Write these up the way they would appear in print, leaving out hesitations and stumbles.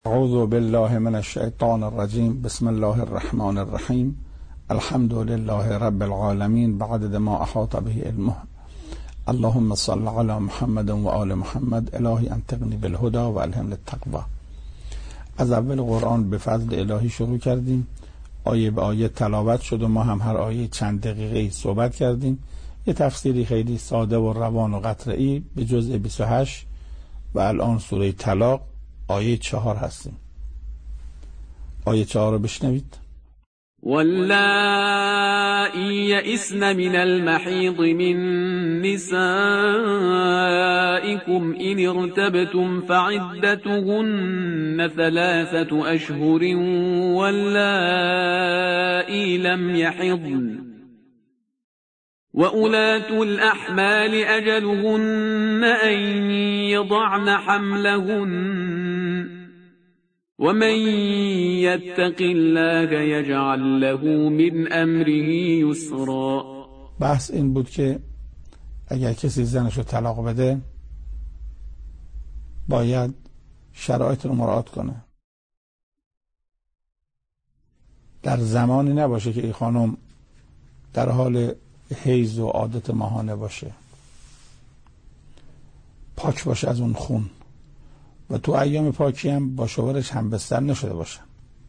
اعوذ بالله من الشیطان الرجیم. بسم الله الرحمن الرحیم. الحمد لله رب العالمین بعدد ما احاط به علمه. اللهم صل علی محمد و آل محمد. الهی انطقنی بالهدى و الهمنی التقوی. از اول قرآن به فضل الهی شروع کردیم، آیه به آیه تلاوت شد و ما هم هر آیه چند دقیقه صحبت کردیم. یه تفسیری خیلی ساده و روان و قطعی به جزء 28 و الان سوره طلاق آیه 4 هستیم. آیه 4 رو بشنوید. واللائي يئسن من المحيض من نسائكم إن ارتبتم فعدتهن 3 أشهر واللائي لم يحضن وأولاة الأحمال أجلهن أن يضعن حملهن ومن يتق الله يجعل له من امره يسرا. بحث این بود که اگر کسی زنش رو طلاق بده باید شرایط رو مراعات کنه. در زمانی نباشه که این خانم در حال حیض و عادت ماهانه باشه، پاک باشه از اون خون و تو ایام پاکی هم با شوهرش هم بستر نشده باشن.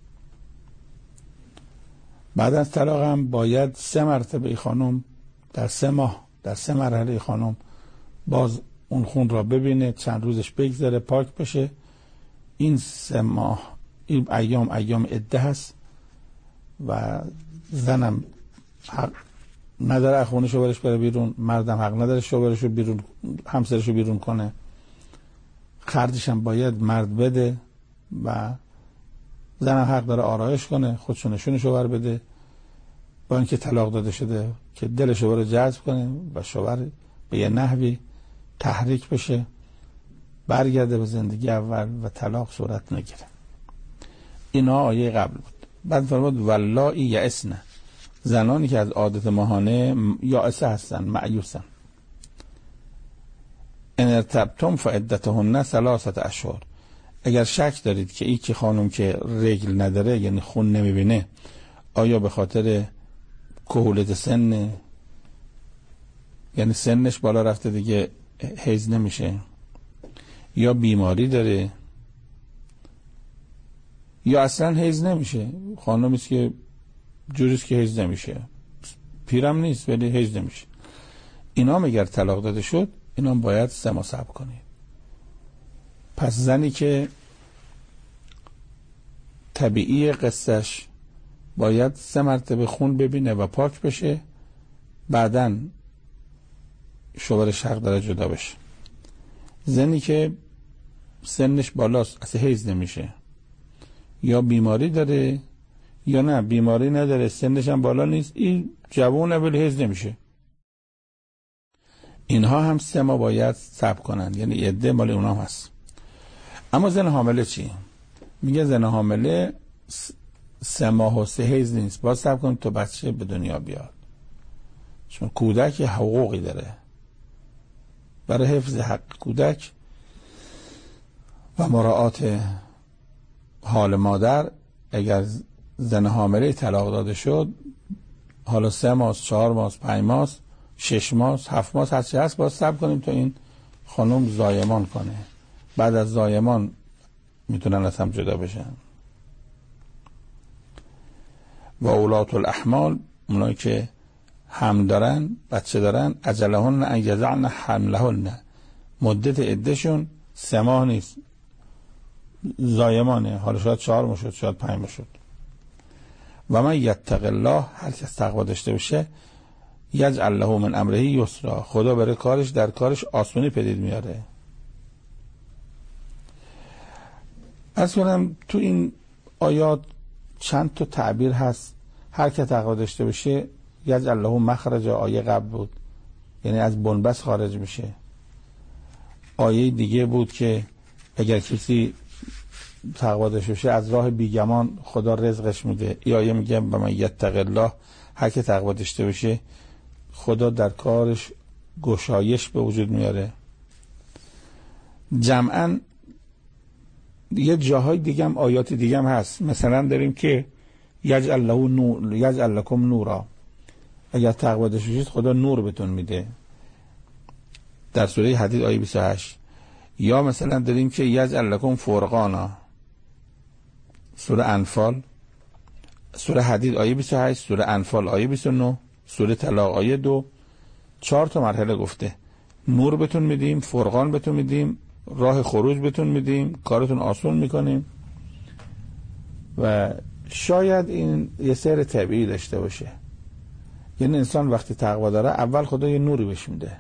بعد از طلاق هم باید 3 مرتبه ای خانم در 3 ماه در 3 مرحله ای خانم باز اون خون را ببینه، چند روزش بگذره، پاک بشه. این 3 ماه این ایام عده هست و زنم حق نداره از خونه شوهرش بره بیرون، مردم حق نداره شوهرش رو بیرون، همسرش رو بیرون کنه. خرجش هم باید مرد بده و زن هم حق داره آرایش کنه، خودشو نشون شوهر بده، با اینکه طلاق داده شده که دل شوهر رو جذب کنه و شوهر به یه نحوی تحریک بشه برگرده به زندگی اول و طلاق صورت نگیره. اینا آیه قبل بود. بعد فرمود واللائی یئسن، زنانی که از عادت ماهانه یائسه هستن، مایوسن. ان ارتبتم فعدتهن 3 اشهر، اگر شک دارید که این که خانم که رگل نداره یعنی خون نمیبینه آیا به خاطر کهولت سن، یعنی سنش بالا رفته دیگه حیض نمیشه، یا بیماری داره، یا اصلا حیض نمیشه، خانمیست که جوریست که حیض نمیشه، پیرم نیست ولی حیض نمیشه، اینا اگر طلاق داده شد اینا باید 3 ماه صبر کنید. پس زنی که طبیعی قصهش باید 3 مرتبه خون ببینه و پاک بشه، بعداً شوهرش حق داره جدا بشه. زنی که سنش بالاست اصلا حیض نمیشه، یا بیماری داره یا نه بیماری نداره سنش هم بالا نیست، این جوونه ولی حیض نمیشه، اینها هم 3 ماه باید صبر کنن، یعنی عده مال اونها هست. اما زن حامله چی؟ میگه زن حامله 3 ماه و 3 حیض نیست، باید صبر کنیم تا بچه به دنیا بیاد، چون کودک حقوقی داره. برای حفظ حق کودک و مراعات حال مادر اگر زن حامله طلاق داده شد، حالا 3 ماه 4 ماه 5 ماه 6 ماه 7 ماه هرچی هست باید صبر کنیم تا این خانم زایمان کنه. بعد از زایمان میتونن از هم جدا بشن. و اولات الاحمال، اونایی که هم دارن بچه دارن، اجلهن ان یضعن حملهن، مدت عدهشون 3 ماه نیست، زایمانه، حالا شاید 4 ماه شد شاید 5 ماه شد. و من یتق الله، هر کس تقوا داشته باشه یجعل له من امره یسرا، خدا برای کارش در کارش آسونی پدید میاره. از کنم تو این آیات چند تا تعبیر هست. هر که تقوا داشته باشه یجعل له مخرج، آیه قبل بود یعنی از بنبست خارج میشه. آیه دیگه بود که اگر کسی تقوا داشته باشه از راه بیگمان خدا رزقش میده. این آیه میگه و من یتق الله، هر که تقوا داشته باشه خدا در کارش گشایش به وجود میاره. جمعاً یه جاهای دیگه هم آیات دیگه هم هست. مثلا داریم که یجعل له نور، یجعل لکم نورا، اگر تقوا داشته باشید خدا نور بهتون میده، در سوره حدید آیه 28. یا مثلا داریم که یجعل لکم فرقانا، سوره انفال، سوره حدید آیه 28، سوره انفال آیه 29، سوره طلاق آیه 2. 4 تا مرحله گفته نور بهتون میدیم، فرقان بهتون میدیم، راه خروج بهتون میدیم، کارتون آسون میکنیم. و شاید این یه سیر طبیعی داشته باشه. یعنی انسان وقتی تقوا داره اول خدا یه نوری بهش میده.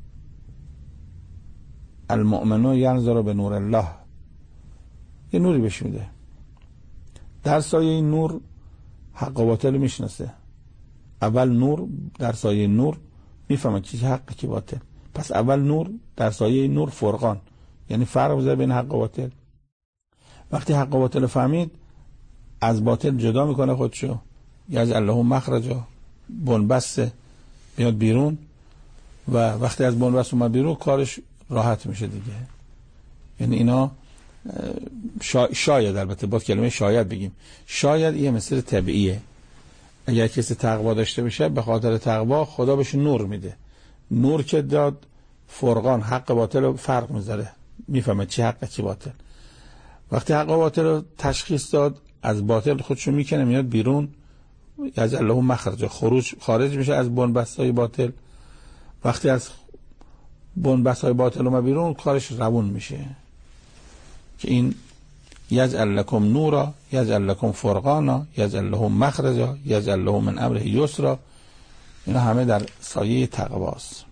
المؤمنون ینظر به نور الله، یه نوری بهش میده. در سایه این نور حق و باطل میشناسه. اول نور در سایه نور میفهمه چی حق کی باطل. پس اول نور در سایه نور فرقان، یعنی فرق بذاره بین حق و باطل. وقتی حق و باطل فهمید از باطل جدا میکنه خودشو، یجعل له مخرجا، بنبسته میاد بیرون. و وقتی از بنبست اومد بیرون کارش راحت میشه دیگه. یعنی اینا شاید، البته با کلمه شاید بگیم، شاید یه مسیر طبیعیه. اگر کسی تقوا داشته باشه به خاطر تقوا خدا بهش نور میده. نور که داد فرقان، حق باطل رو فرق میذاره، میفهمه چی حق چی باطل. وقتی حق و باطل رو تشخیص داد از باطل خودشو میکنه میاد بیرون، یجعل له مخرج، خارج میشه از بنبستهای باطل. وقتی از بنبستهای باطل اومد بیرون کارش روون میشه که این یجعل لکم نورا، یجعل لکم فرقانا، یجعل له مخرجا، یجعل له من امره یسرا. اینا همه در سایه تقواست.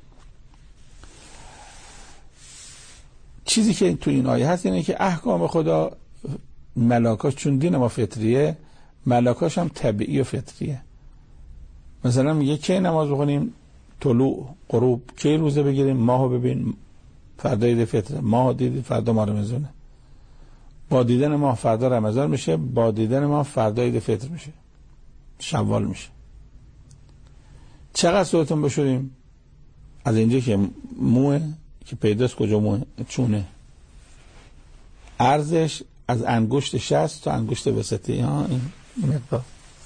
چیزی که تو این آیه هست اینه که احکام خدا، ملاکاش چون دین ما فطریه، ملاکاش هم طبیعی و فطریه. مثلا میگه کی نماز بخونیم؟ طلوع غروب. کی روزه بگیریم؟ ماهو ببین، فردا عید فطر، ماه دیدی فردا ماه رمضانه. با دیدن ماه فردا رمضان میشه، با دیدن ماه فردا عید فطر میشه، شوال میشه. چقدر صورتون بشوریم؟ از اینجا که موه که پیداست، کجا موه؟ چونه. عرضش از انگشت شست تا انگشت وسطی، این مقدار.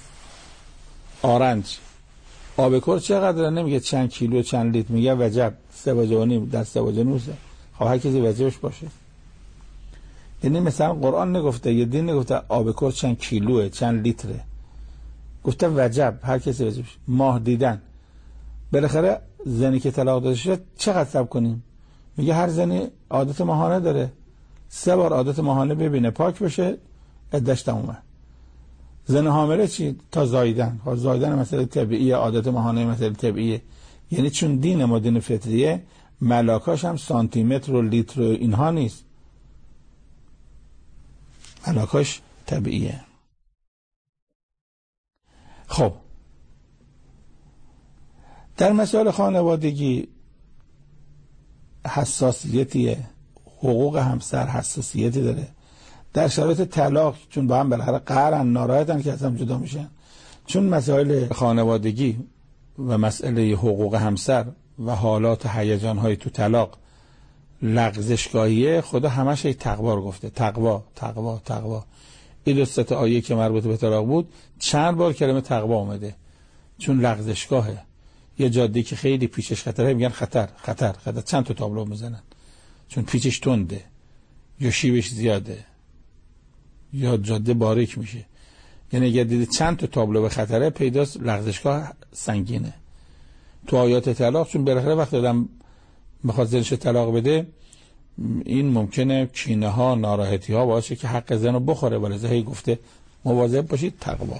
آرنج آبکور چقدر؟ نمیگه چند کیلو چند لیتر، میگه وجب 3.5 در 3.5. خب هر کسی وجبش باشه. یعنی مثلا قرآن نگفته، یه دین نگفته آبکور چند کیلوه چند لیتره، گفته وجب هر کسی وجبش. ماه دیدن، بالاخره زنی که طلاق داده شده چقدر صبر کنیم؟ میگه هر زنی عادت ماهانه داره، 3 بار عادت ماهانه ببینه پاک بشه عدتش تمومه. زن حامله چی؟ تا زایدن. زایدن مسئله طبیعیه، عادت ماهانه مسئله طبیعیه. یعنی چون دین ما دین فطریه، ملاکاش هم سانتی متر و لیتر و اینها نیست، ملاکاش طبیعیه. خب در مسائل خانوادگی حساسیتیه، حقوق همسر حساسیتی داره. در شرایط طلاق چون با هم بالاخره قهرن، ناراحتن که از هم جدا میشن، چون مسائل خانوادگی و مسئله حقوق همسر و حالات هیجان‌های تو طلاق لغزشگاهیه، خدا همش تقوا رو گفته. تقوا تقوا تقوا. این 2 آیه که مربوط به طلاق بود چند بار کلمه تقوا اومده، چون لغزشگاهه. یه جاده که خیلی پیچش خطره میگن خطر خطر خطر، چند تا تابلو میزنن چون پیچش تنده یا شیبش زیاده یا جاده باریک میشه. یعنی اگر دیدی چند تا تابلو به خطره، پیداست لغزشگاه سنگینه. تو آیات طلاق چون بالاخره وقت آدم میخواد زنش طلاق بده، این ممکنه کینه ها ناراحتی ها باشه که حق زن رو بخوره، ولی هی گفته مواظب باشید تقوا.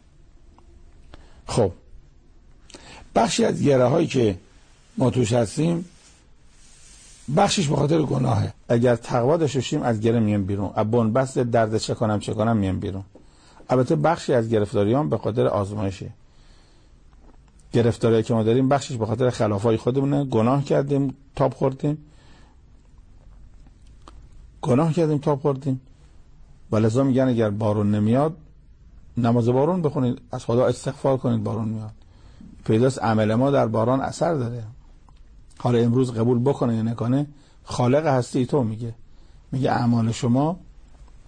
خب بخشی از گره هایی که ما توش هستیم، بخشش به خاطر گناهه. اگر تقوا داشته باشیم از گره میام بیرون، ابون بس درد چه کنم میام بیرون. البته بخشی از گرفتاریام به خاطر آزمایشه. گرفتاری که ما داریم بخشش به خاطر خلافای خودمونه، گناه کردیم تاب خوردیم. ولذا میگن اگر بارون نمیاد نماز بارون بخونید، از خدا استغفار کنید بارون میاد. پیداست عمل ما در باران اثر داره. حالا امروز قبول بکنه یا نکنه، خالق هستی تو میگه اعمال شما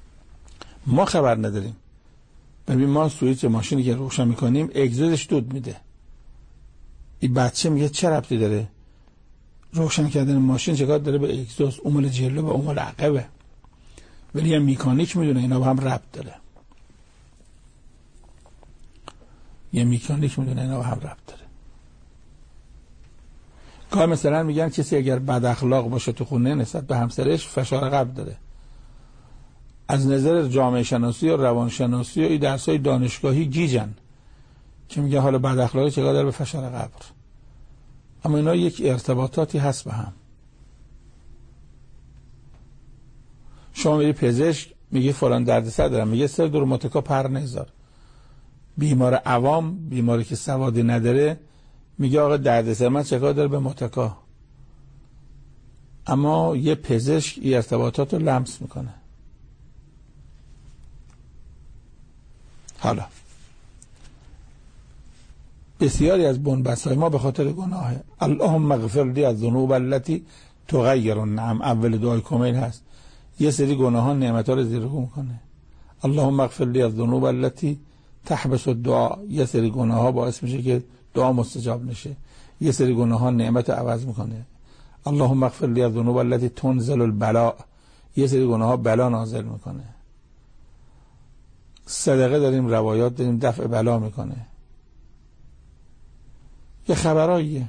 ما خبر نداریم. ببین ما سوئیچ ماشینی که روشن میکنیم اگزوزش دود میده. این بچه میگه چه ربطی داره روشن کردن ماشین چه کار داره به اگزوز؟ اون مال جلو و اون مال عقبه. ولی یه میکانیک میدونه اینا با هم ربط داره. یه میکانیک میدونه اینا با هم ربط داره. کار مثلا میگن کسی اگر بد اخلاق باشه تو خونه نسبت به همسرش فشار قبر داره. از نظر جامعه شناسی و روان شناسی و این درسای دانشگاهی گیجن که میگه حالا بد اخلاقی چه کار داره به فشار قبر. اما اینا یک ارتباطاتی هست به هم. شما میری پزشک میگه فلان دردسر دارم، میگه سر دور متکا پر نذار. بیمار عوام، بیماری که سوادی نداره، میگه آقا دردسر من چه کار داره به متکا. اما یه پزشک این ارتباطات رو لمس میکنه. حالا بسیاری از بنبست‌های ما به خاطر گناهه. اللهم اغفر لی الذنوب التي تغیر النعم. اول دعای کمیل هست. یه سری گناهان نعمت‌ها رو زیرگو میکنه. اللهم اغفر لی الذنوب التي تحبس الدعاء. یه سری گناه‌ها باعث میشه که دعا مستجاب نشه. یه سری گناهان نعمت عوض میکنه. اللهم اغفر لی الذنوب التي تنزل البلاء. یه سری گناه‌ها بلا نازل میکنه. صدقه داریم، روایات داریم، دفع بلا میکنه. یه خبراییه.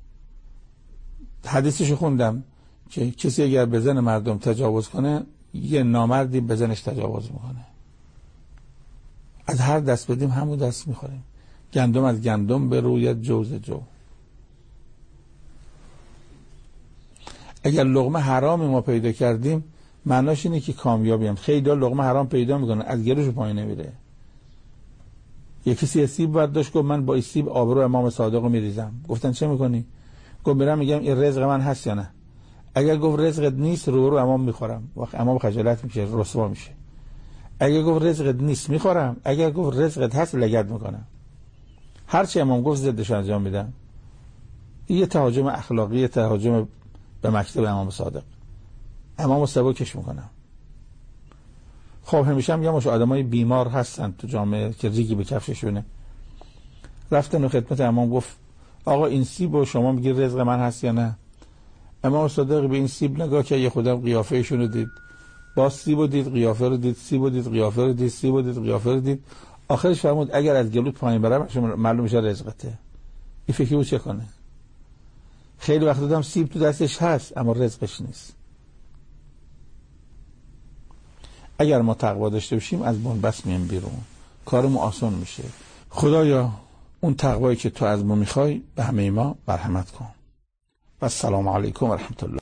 حدیثشو خوندم که کسی اگر به زن مردم تجاوز کنه یه نامردی به زنش تجاوز میکنه. از هر دست بدیم همون دست میخوریم. گندم از گندم به روی جوز جو. اگر لقمه حرامی ما پیدا کردیم معناش اینه که کامیابیم. خیلی لقمه حرام پیدا میکنه از گلوش پایین نمیره. یکی کسی سیب برداشت گفت من با این سیب آبرو امام صادق رو میریزم. گفتن چه میکنی؟ گفت میرم میگم این رزق من هست یا نه. اگر گفت رزقت نیست رو امام میخورم. وقت امام خجالت میشه، رسوا میشه. اگر گفت رزقت نیست میخورم، اگر گفت رزقت هست لگد میکنم. هر چی امام گفت ضدش انجام میدم. این یه تهاجم اخلاقی، تهاجم به مکتب امام صادق. امام سبکش میکنم. خب همیشه هم میگم آدمای بیمار هستن تو جامعه که ریگی به کفششونه. رفتن و خدمت امام گفت آقا این سیب و شما میگی رزق من هست یا نه؟ امام صادق به این سیب نگاه که یه خودم قیافه‌شون رو دید. با سیب رو دید، قیافه رو دید، سیب رو دید، قیافه رو دید، سیب رو دید، قیافه رو دید. آخرش فرمود اگر از گلوت پایین بره معلوم میشه رزقته. این فکری بود چه کنه؟ خیلی وقت دیدم سیب تو دستش هست اما رزقش نیست. اگر ما تقوا داشته باشیم از بنبست میایم بیرون، کارمون آسان میشه. خدایا اون تقوایی که تو از ما میخوای به همه ما مرحمت کن. و السلام علیکم و رحمت الله.